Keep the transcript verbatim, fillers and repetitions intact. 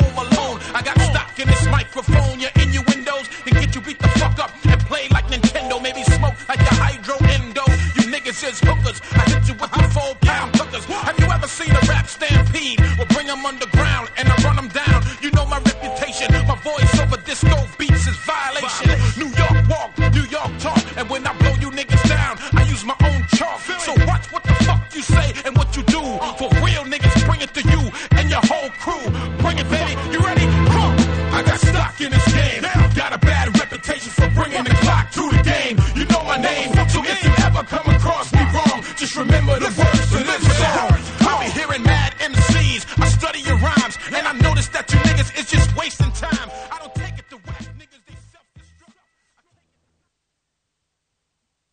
home alone. I got stock in this microphone, your innuendos, and get you beat the fuck up and play like Nintendo. Maybe smoke like the hydro endo. You niggas is hookers. I hit you with the four pound hookers. Have you ever seen a rap stampede? We'll bring them underground and I run them down. You know my reputation. My voice over disco beats is violation. New York walk, New York talk. And when I blow you niggas down, I use my own chalk. So watch what the fuck you say and what you do. For real niggas, bring it to you and your whole crew. Bring it, baby. You ready? Huh. I got stock in this game.